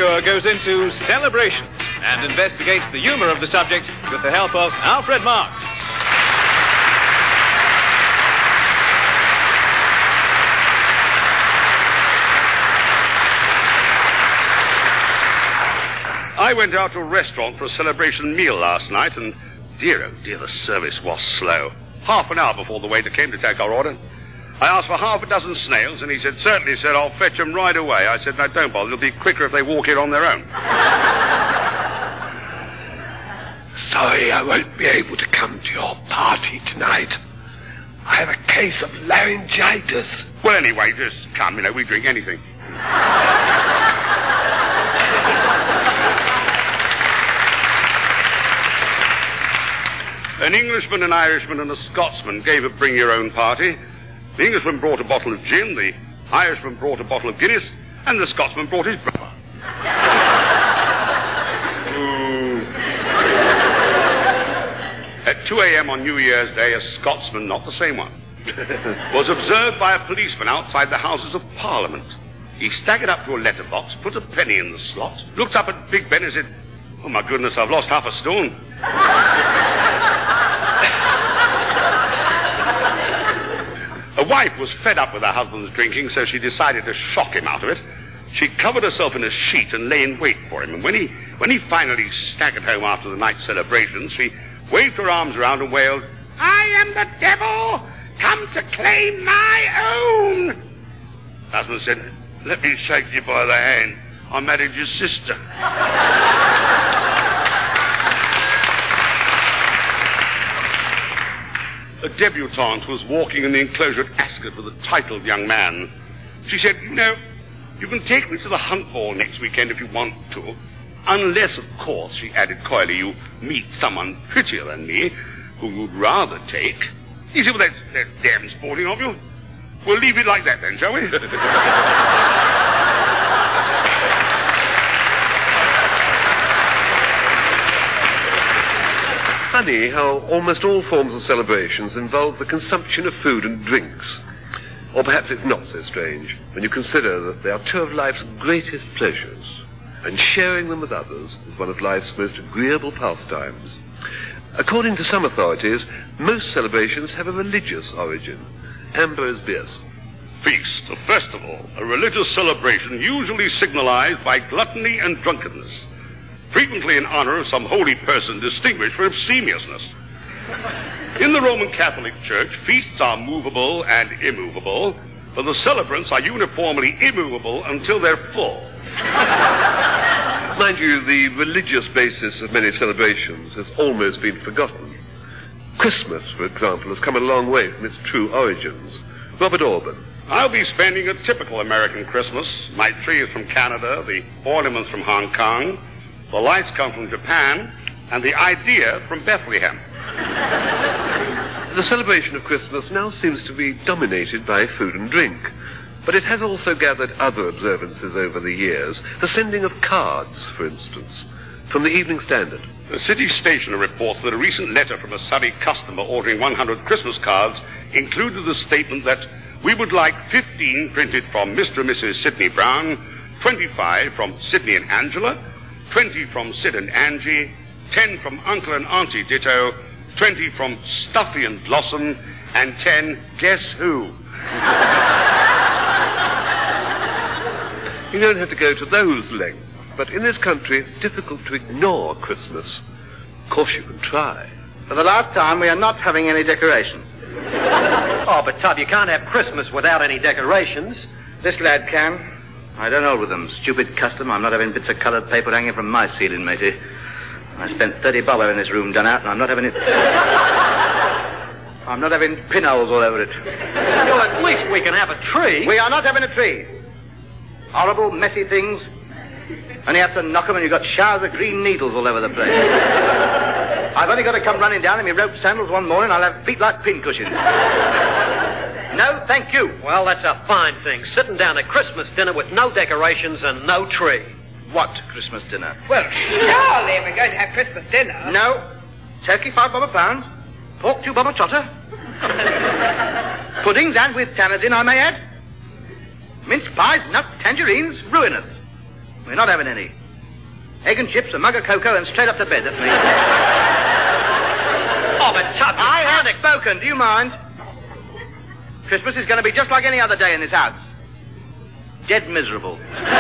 Cure goes into celebrations and investigates the humor of the subject with the help of Alfred Marks. I went out to a restaurant for a celebration meal last night, and dear, oh dear, the service was slow. Half an hour before the waiter came to take our order. I asked for half a dozen snails, and he said, certainly, sir, I'll fetch them right away. I said, no, don't bother, it'll be quicker if they walk in on their own. Sorry I won't be able to come to your party tonight. I have a case of laryngitis. Well, anyway, just come, we drink anything. An Englishman, an Irishman, and a Scotsman gave a bring-your-own party. The Englishman brought a bottle of gin, the Irishman brought a bottle of Guinness, and the Scotsman brought his brother. At 2 a.m. on New Year's Day, a Scotsman, not the same one, was observed by a policeman outside the Houses of Parliament. He staggered up to a letterbox, put a penny in the slot, looked up at Big Ben and said, oh, my goodness, I've lost half a stone. A wife was fed up with her husband's drinking, so she decided to shock him out of it. She covered herself in a sheet and lay in wait for him. And when he finally staggered home after the night's celebrations, she waved her arms around and wailed, I am the devil, come to claim my own. Husband said, let me shake you by the hand. I married your sister. A debutante was walking in the enclosure at Ascot with a titled young man. She said, you can take me to the Hunt Ball next weekend if you want to. Unless, of course, she added coyly, you meet someone prettier than me, who you'd rather take. He said, well, that's damn sporting of you. We'll leave it like that then, shall we? Funny how almost all forms of celebrations involve the consumption of food and drinks. Or perhaps it's not so strange when you consider that they are two of life's greatest pleasures, and sharing them with others is one of life's most agreeable pastimes. According to some authorities, most celebrations have a religious origin. Ambrose Bierce. Feast, a festival, a religious celebration usually signalized by gluttony and drunkenness, frequently in honor of some holy person distinguished for abstemiousness. In the Roman Catholic Church, feasts are movable and immovable, but the celebrants are uniformly immovable until they're full. Mind you, the religious basis of many celebrations has almost been forgotten. Christmas, for example, has come a long way from its true origins. Robert Orban. I'll be spending a typical American Christmas. My tree is from Canada, the ornaments from Hong Kong, the lights come from Japan, and the idea from Bethlehem. The celebration of Christmas now seems to be dominated by food and drink, but it has also gathered other observances over the years. The sending of cards, for instance, from the Evening Standard. The City Stationer reports that a recent letter from a Surrey customer ordering 100 Christmas cards included the statement that we would like 15 printed from Mr. and Mrs. Sidney Brown, 25 from Sidney and Angela, 20 from Sid and Angie, 10 from Uncle and Auntie Ditto, 20 from Stuffy and Blossom, and 10, guess who? You don't have to go to those lengths, but in this country it's difficult to ignore Christmas. Of course you can try. For the last time, we are not having any decorations. Oh, but Tub, you can't have Christmas without any decorations. This lad can. I don't hold with them. Stupid custom. I'm not having bits of coloured paper hanging from my ceiling, matey. I spent 30 bob having this room done out, and I'm not having it... I'm not having pinholes all over it. Well, at least we can have a tree. We are not having a tree. Horrible, messy things. And you have to knock them and you've got showers of green needles all over the place. I've only got to come running down in my rope sandals one morning, I'll have feet like pincushions. No, thank you. Well, that's a fine thing. Sitting down at Christmas dinner with no decorations and no tree. What Christmas dinner? Well, surely we're going to have Christmas dinner. No. Turkey, 5 bob a pound. Pork, 2 bob a trotter. Puddings and with tanners in, I may add. Mince pies, nuts, tangerines, ruinous. We're not having any. Egg and chips, a mug of cocoa, and straight up to bed. That's me. Oh, but Tubby, I have spoken. Do you mind? Christmas is going to be just like any other day in this house. Dead miserable.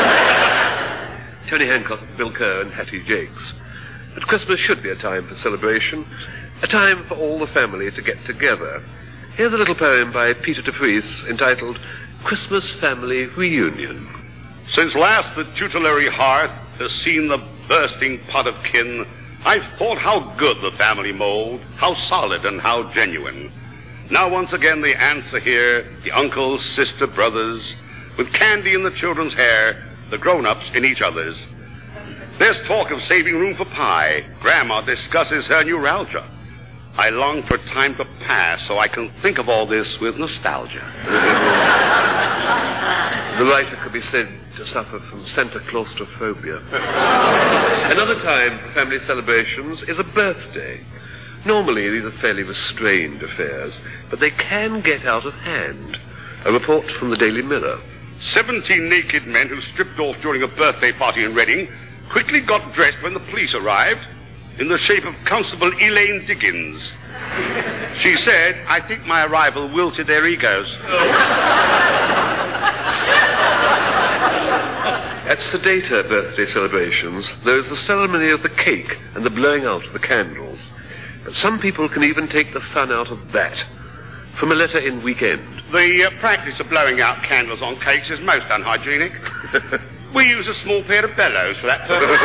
Tony Hancock, Bill Kerr, and Hattie Jakes. But Christmas should be a time for celebration, a time for all the family to get together. Here's a little poem by Peter de Vries entitled Christmas Family Reunion. Since last the tutelary hearth has seen the bursting pot of kin, I've thought how good the family mold, how solid and how genuine. Now once again the aunts are here, the uncles, sister, brothers, with candy in the children's hair, the grown-ups in each other's. There's talk of saving room for pie. Grandma discusses her neuralgia. I long for time to pass so I can think of all this with nostalgia. The writer could be said to suffer from Santa Claustrophobia. Another time for family celebrations is a birthday. Normally, these are fairly restrained affairs, but they can get out of hand. A report from the Daily Mirror. 17 naked men who stripped off during a birthday party in Reading quickly got dressed when the police arrived in the shape of Constable Elaine Dickens. She said, I think my arrival wilted their egos. At sedater birthday celebrations, there is the ceremony of the cake and the blowing out of the candles. But some people can even take the fun out of that. From a letter in Weekend. The practice of blowing out candles on cakes is most unhygienic. We use a small pair of bellows for that purpose.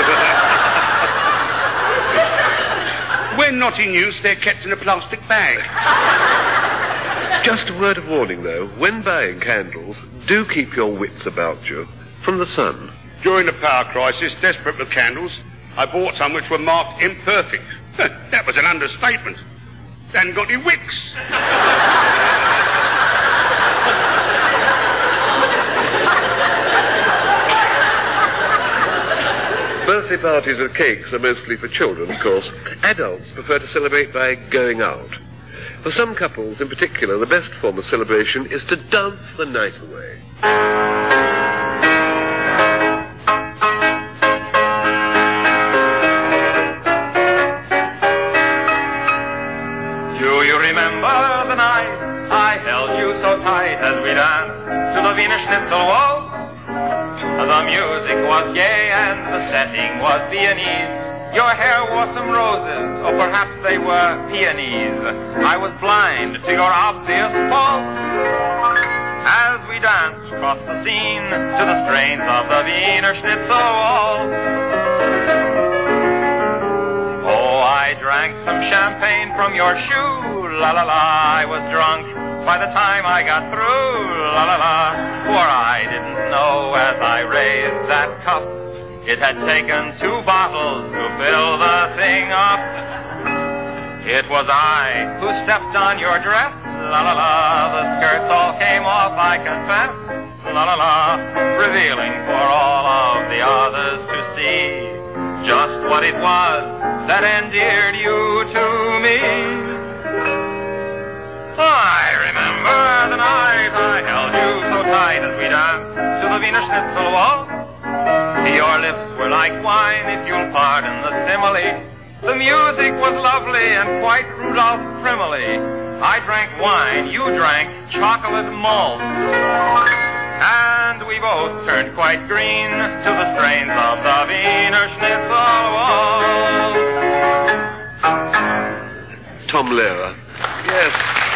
When not in use, they're kept in a plastic bag. Just a word of warning, though. When buying candles, do keep your wits about you. From the Sun. During the power crisis, desperate with candles, I bought some which were marked imperfect. That was an understatement. They hadn't got any wicks. Birthday parties with cakes are mostly for children, of course. Adults prefer to celebrate by going out. For some couples in particular, the best form of celebration is to dance the night away. Do you remember the night I held you so tight as we danced to the Wiener Schnitzel waltz? The music was gay and the setting was Viennese. Your hair wore some roses, or perhaps they were peonies. I was blind to your obvious faults as we danced across the scene to the strains of the Wiener Schnitzel waltz. Oh, I drank some champagne from your shoe, la la la, I was drunk by the time I got through, la la la, for I didn't know as I raised that cup, it had taken 2 bottles to fill the thing up. It was I who stepped on your dress, la la la, the skirts all came off, I confess, la la la, revealing for all of the others to see just what it was that endeared you to me. I remember the night I held you so tight as we danced to the Wiener Schnitzel waltz. Your lips were like wine, if you'll pardon the simile. The music was lovely and quite Rudolph Primely. I drank wine, you drank chocolate malt. And we both turned quite green to the strains of the Wiener Schnitzel waltz. Tom Lehrer. Yes.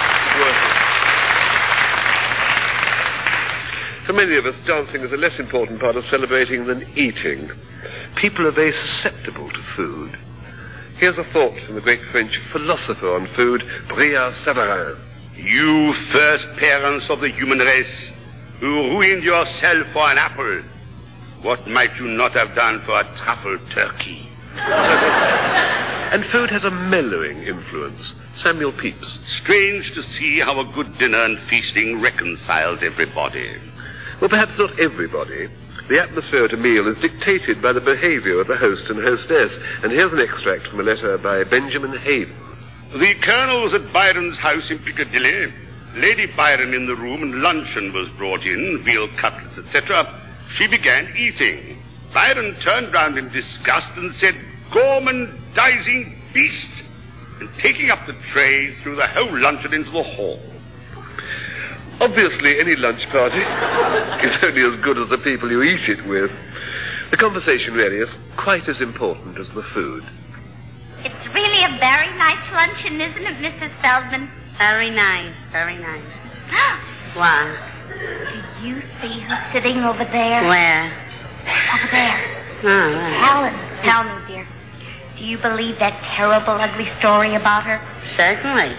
For many of us, dancing is a less important part of celebrating than eating. People are very susceptible to food. Here's a thought from the great French philosopher on food, Brillat Savarin. You first parents of the human race, who ruined yourself for an apple, what might you not have done for a truffle turkey? And food has a mellowing influence. Samuel Pepys. Strange to see how a good dinner and feasting reconciles everybody. Well, perhaps not everybody. The atmosphere at a meal is dictated by the behavior of the host and hostess. And here's an extract from a letter by Benjamin Hayden. The Colonel was at Byron's house in Piccadilly. Lady Byron in the room, and luncheon was brought in, veal cutlets, etc. She began eating. Byron turned round in disgust and said, "Gormandizing beast," and taking up the tray, threw the whole luncheon into the hall. Obviously, any lunch party is only as good as the people you eat it with. The conversation really is quite as important as the food. It's really a very nice luncheon, isn't it, Mrs. Feldman? Very nice, very nice. What? Do you see who's sitting over there? Where? Over there. Oh, right. Helen, tell me, dear. Do you believe that terrible, ugly story about her? Certainly.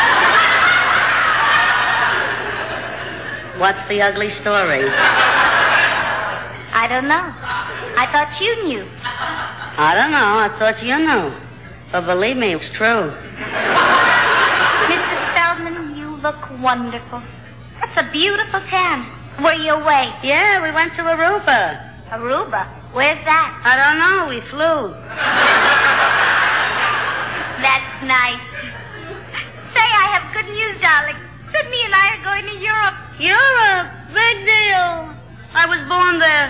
What's the ugly story? I don't know. I thought you knew. I don't know. I thought you knew. But believe me, it's true. Mrs. Feldman, you look wonderful. That's a beautiful tan. Were you away? Yeah, we went to Aruba. Aruba? Where's that? I don't know. We flew. That's nice. Say, I have good news, darling. Sydney and I are going to Europe. Europe? Big deal. I was born there.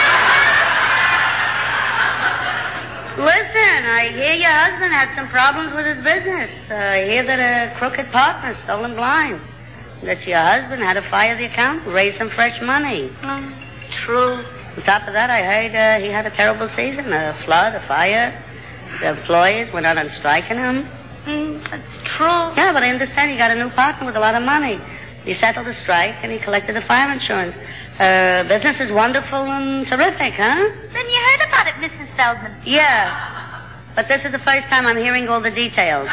Listen, I hear your husband had some problems with his business. I hear that a crooked partner stole him blind. That your husband had to fire the accountant, raise some fresh money. It's true. On top of that, I heard he had a terrible season, a flood, a fire. The employees went out on strike on him. That's true. Yeah, but I understand he got a new partner with a lot of money. He settled the strike and he collected the fire insurance. Business is wonderful and terrific, huh? Then you heard about it, Mrs. Feldman. Yeah. But this is the first time I'm hearing all the details.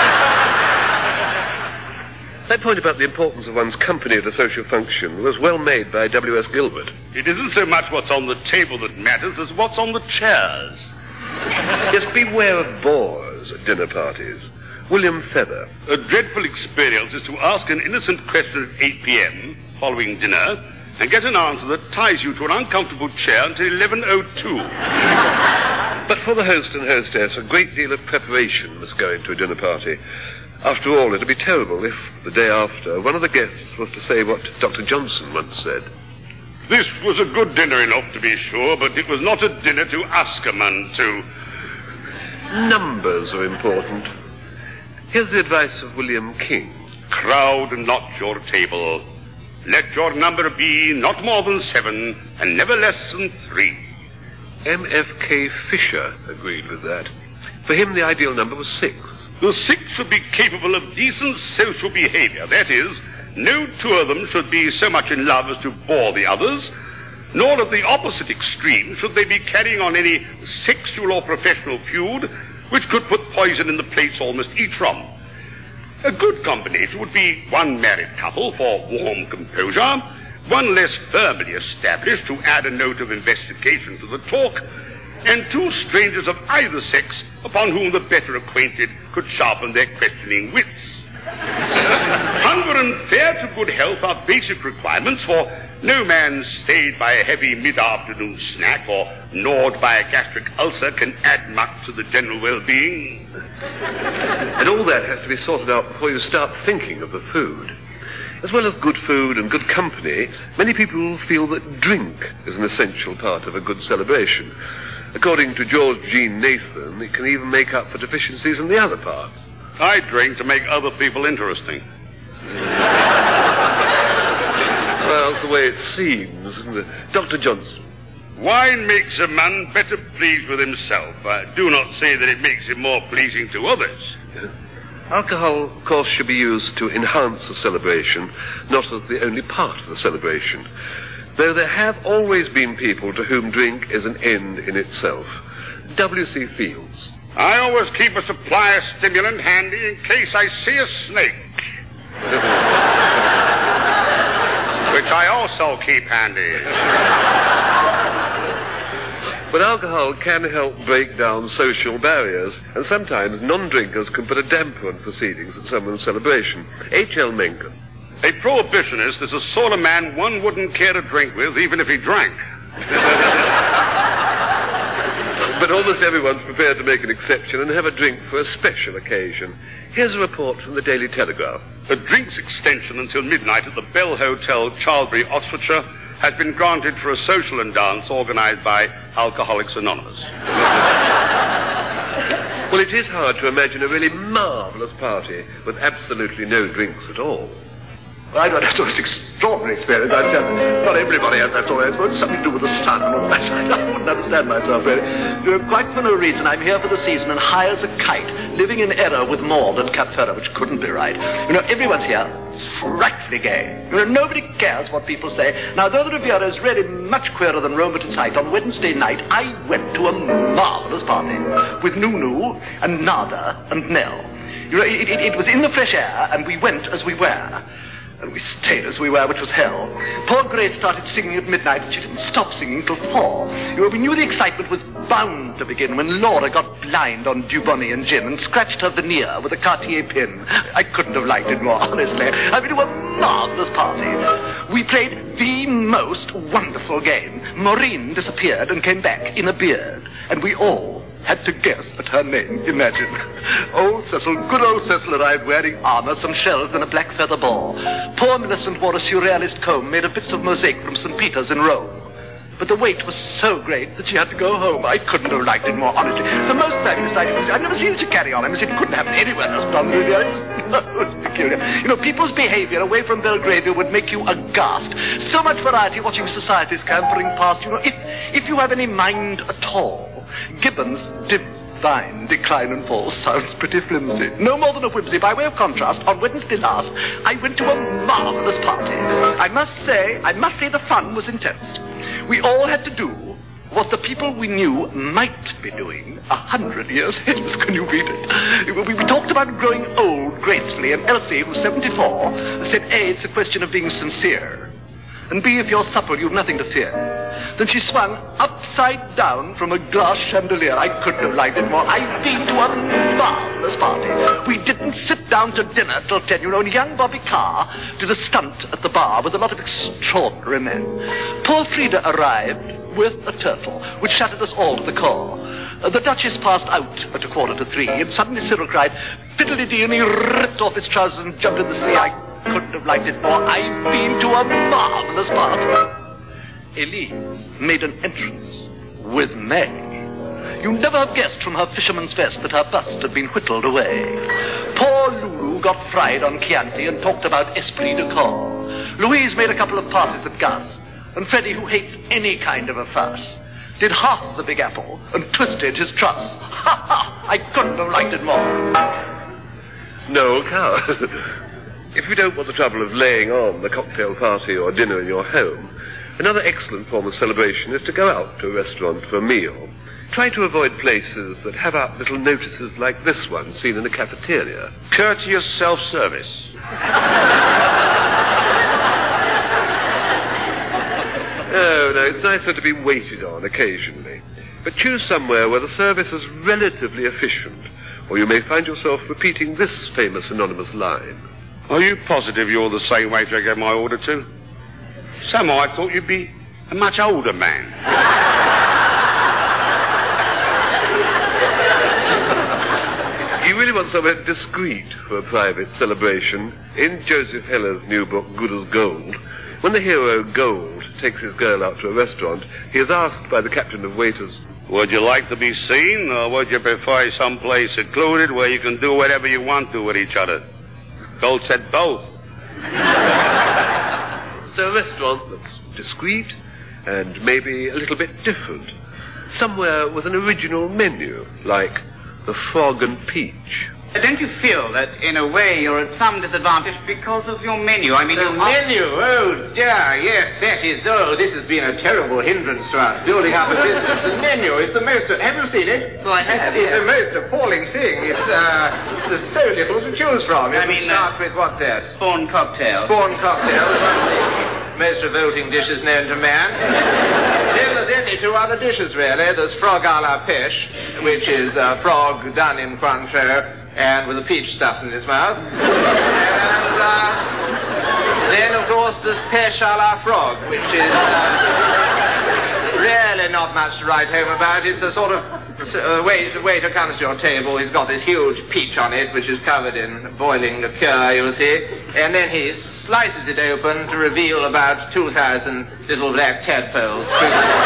That point about the importance of one's company at a social function was well made by W.S. Gilbert. It isn't so much what's on the table that matters as what's on the chairs. Yes, beware of bores at dinner parties. William Feather. A dreadful experience is to ask an innocent question at 8 p.m. following dinner and get an answer that ties you to an uncomfortable chair until 11:02. But for the host and hostess, a great deal of preparation must go into a dinner party. After all, it would be terrible if, the day after, one of the guests was to say what Dr. Johnson once said. "This was a good dinner enough, to be sure, but it was not a dinner to ask a man to." Numbers are important. Here's the advice of William King. "Crowd not your table. Let your number be not more than 7 and never less than 3. M.F.K. Fisher agreed with that. For him, the ideal number was 6. The 6 should be capable of decent social behavior. That is, no two of them should be so much in love as to bore the others, nor at the opposite extreme should they be carrying on any sexual or professional feud which could put poison in the plates all must eat from. A good combination would be one married couple for warm composure, one less firmly established to add a note of investigation to the talk, and 2 strangers of either sex upon whom the better acquainted could sharpen their questioning wits. Hunger and fare to good health are basic requirements, for no man stayed by a heavy mid-afternoon snack or gnawed by a gastric ulcer can add much to the general well-being. And all that has to be sorted out before you start thinking of the food. As well as good food and good company, many people feel that drink is an essential part of a good celebration. According to George Jean Nathan, it can even make up for deficiencies in the other parts. I drink to make other people interesting. Well, it's the way it seems, isn't it? Dr. Johnson. Wine makes a man better pleased with himself. I do not say that it makes him more pleasing to others. Alcohol, of course, should be used to enhance the celebration, not as the only part of the celebration. Though there have always been people to whom drink is an end in itself. W.C. Fields. I always keep a supply of stimulant handy in case I see a snake. Which I also keep handy. But alcohol can help break down social barriers, and sometimes non-drinkers can put a damper on proceedings at someone's celebration. H.L. Mencken. A prohibitionist is a sort of man one wouldn't care to drink with, even if he drank. But almost everyone's prepared to make an exception and have a drink for a special occasion. Here's a report from the Daily Telegraph. A drinks extension until midnight at the Bell Hotel, Charlbury, Oxfordshire, has been granted for a social and dance organized by Alcoholics Anonymous. Well, it is hard to imagine a really marvellous party with absolutely no drinks at all. I don't have such extraordinary experience. I've said not everybody has that sort of experience. It's something to do with the sun and all that. I wouldn't understand myself, really. Quite for no reason, I'm here for the season and high as a kite, living in error with Maud and Cap Ferrer, which couldn't be right. Everyone's here, frightfully gay. Nobody cares what people say. Now, though the Riviera is really much queerer than Rome at its height, on Wednesday night, I went to a marvellous party with Nunu and Nada and Nell. It was in the fresh air, and we went as we were. And we stayed as we were, which was hell. Poor Grace started singing at midnight, and she didn't stop singing till 4. We knew the excitement was bound to begin when Laura got blind on Dubonnet and gin and scratched her veneer with a Cartier pin. I couldn't have liked it more, honestly. I mean, it was a marvellous party. We played the most wonderful game. Maureen disappeared and came back in a beard, and we all had to guess at her name, imagine. Old Cecil, good old Cecil, arrived wearing armour, some shells, and a black feather ball. Poor Millicent wore a surrealist comb made of bits of mosaic from St. Peter's in Rome. But the wait was so great that she had to go home. I couldn't have liked it more, honestly. The most fabulous idea was I've never seen such a carry-on. I mean, it couldn't happen anywhere else but on the Riviera. It was peculiar. People's behaviour away from Belgravia would make you aghast. So much variety watching societies scampering past. If you have any mind at all, Gibbons' divine decline and fall sounds pretty flimsy. No more than a whimsy. By way of contrast, on Wednesday last, I went to a marvellous party. I must say the fun was intense. We all had to do what the people we knew might be doing 100 years hence. Can you beat it? We talked about growing old gracefully, and Elsie, who's 74, said, A, it's a question of being sincere, and B, if you're supple, you've nothing to fear. Then she swung upside down from a glass chandelier. I couldn't have liked it more. I've been to a marvellous party. We didn't sit down to dinner till 10. And young Bobby Carr did a stunt at the bar with a lot of extraordinary men. Poor Frida arrived with a turtle, which shattered us all to the core. The Duchess passed out at 2:45, and suddenly Cyril cried, "Fiddly-dee," and he ripped off his trousers and jumped in the sea. I couldn't have liked it more. I've been to a marvellous party. Elise made an entrance with May. You'd never have guessed from her fisherman's vest that her bust had been whittled away. Poor Lulu got fried on Chianti and talked about esprit de corps. Louise made a couple of passes at Gus, and Freddie, who hates any kind of a fuss, did half the Big Apple and twisted his truss. Ha ha! I couldn't have liked it more. Noel Coward. If you don't want the trouble of laying on the cocktail party or dinner in your home, another excellent form of celebration is to go out to a restaurant for a meal. Try to avoid places that have up little notices like this one seen in a cafeteria. Courteous self-service. No, it's nicer to be waited on occasionally. But choose somewhere where the service is relatively efficient, or you may find yourself repeating this famous anonymous line. Are you positive you're the same waiter I gave my order to? Somehow I thought you'd be a much older man. You really want somewhere discreet for a private celebration. In Joseph Heller's new book, Good as Gold, when the hero Gold takes his girl out to a restaurant, he is asked by the captain of waiters, "Would you like to be seen, or would you prefer someplace secluded where you can do whatever you want to with each other?" Gold said both. So a restaurant that's discreet and maybe a little bit different. Somewhere with an original menu, like the Frog and Peach. Don't you feel that, in a way, you're at some disadvantage because of your menu? I mean, the menu? Oh, dear, yes, that is. Oh, this has been a terrible hindrance to us, building up a business. The menu is the most... Have you seen it? Well, I have. It's the most appalling thing. There's so little to choose from. I mean, start with what there? Spawn cocktail. Spawn cocktail. Most revolting dishes known to man. Then there's only two other dishes, really. There's frog à la pêche, which is frog done in Cointreau and with a peach stuffed in his mouth. And then, of course, there's pêche à la frog, which is really not much to write home about. It's a sort of waiter comes to your table. He's got this huge peach on it, which is covered in boiling liqueur, you'll see. And then he slices it open to reveal about 2,000 little black tadpoles. It's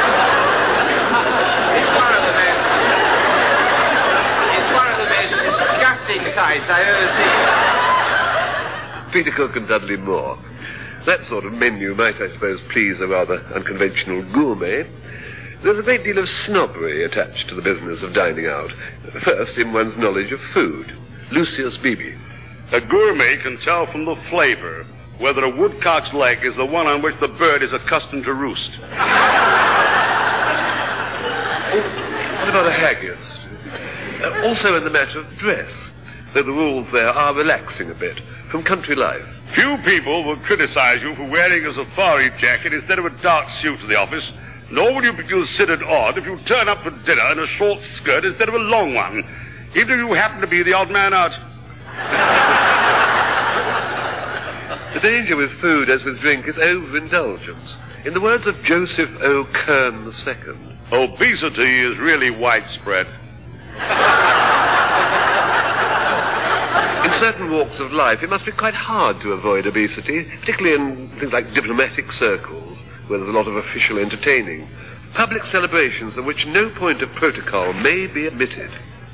one of the most disgusting sights I've ever seen. Peter Cook and Dudley Moore. That sort of menu might, I suppose, please a rather unconventional gourmet. There's a great deal of snobbery attached to the business of dining out. First, in one's knowledge of food. Lucius Beebe. A gourmet can tell from the flavor whether a woodcock's leg is the one on which the bird is accustomed to roost. What about a haggis? Also in the matter of dress, though the rules there are relaxing a bit from country life. Few people will criticize you for wearing a safari jacket instead of a dark suit to the office, nor will you be considered odd if you turn up for dinner in a short skirt instead of a long one, even if you happen to be the odd man out. The danger with food, as with drink, is overindulgence. In the words of Joseph O. Kern II, obesity is really widespread. In certain walks of life, it must be quite hard to avoid obesity, particularly in things like diplomatic circles, where there's a lot of official entertaining. Public celebrations at which no point of protocol may be omitted.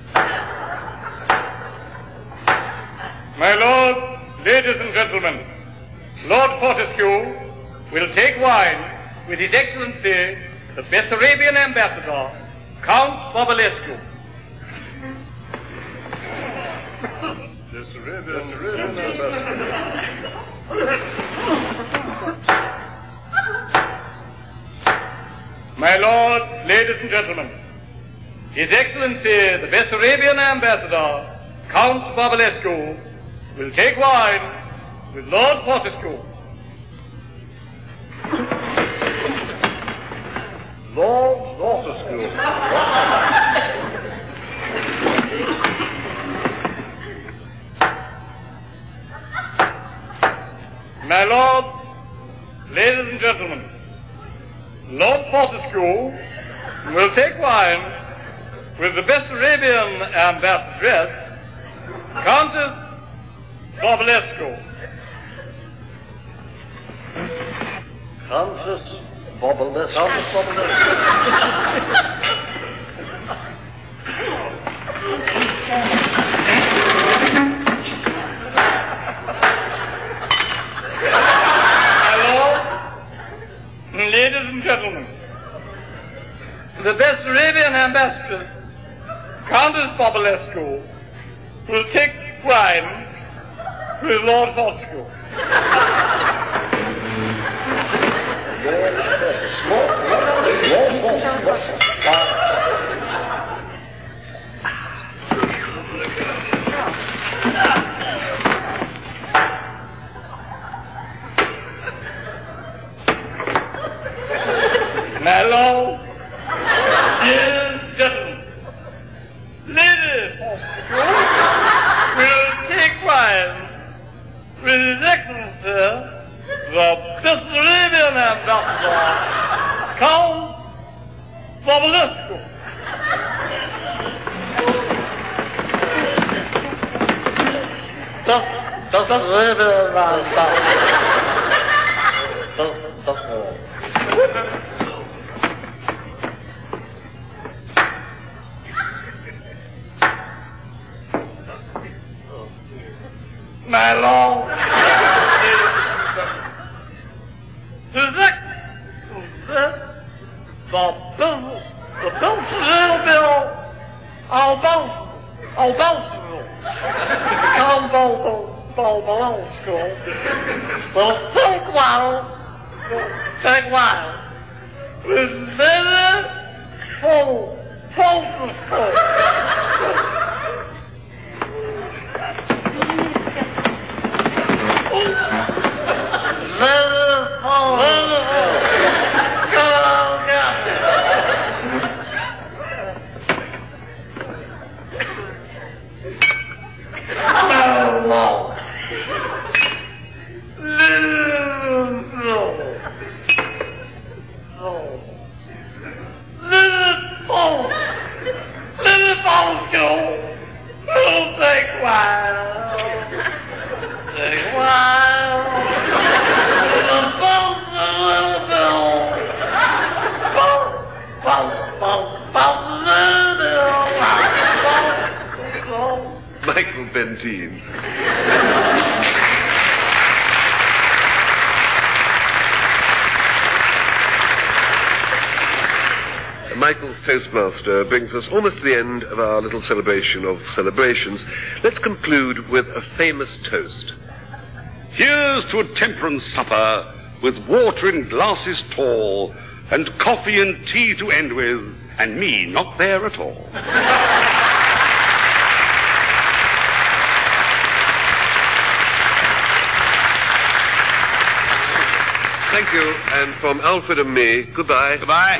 My lord, ladies and gentlemen, Lord Fortescue will take wine with His Excellency, the Bessarabian Ambassador, Count Bobulescu. My lord, ladies and gentlemen, His Excellency, the Bessarabian Ambassador, Count Bobulescu, will take wine with Lord Fortescue. Lord Fortescue. My lord, ladies and gentlemen, Lord Fortescue will take wine with the Bessarabian ambassadress, Countess Bobulescu. Countess Bobulescu. Countess Bobulescu. Ladies and gentlemen, the Bessarabian ambassadress, Countess Bobulescu, will take wine with Lord Fortescue. My lord, dear gentlemen, Lady Fortescue will take wine with His Excellency, the Bessarabian ambassador, Count Bobulescu. Bessarabian ambassador. My lord, the take wine with Lady Fortescue. Michael Bentine. Michael's Toastmaster brings us almost to the end of our little celebration of celebrations. Let's conclude with a famous toast. Here's to a temperance supper with water in glasses tall and coffee and tea to end with, and me not there at all. Thank you, and from Alfred and me, goodbye. Goodbye.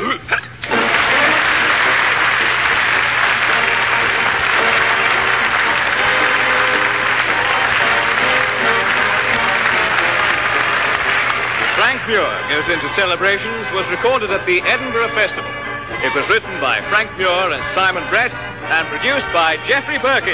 Frank Muir Goes Into Celebrations was recorded at the Edinburgh Festival. It was written by Frank Muir and Simon Brett and produced by Jeffrey Perkins.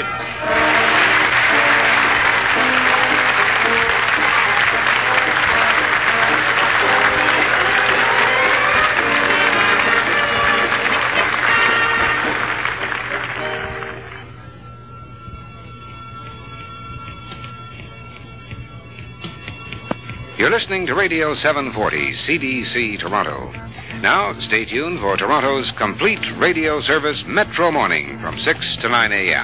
You're listening to Radio 740, CBC Toronto. Now, stay tuned for Toronto's complete radio service Metro Morning from 6 to 9 a.m.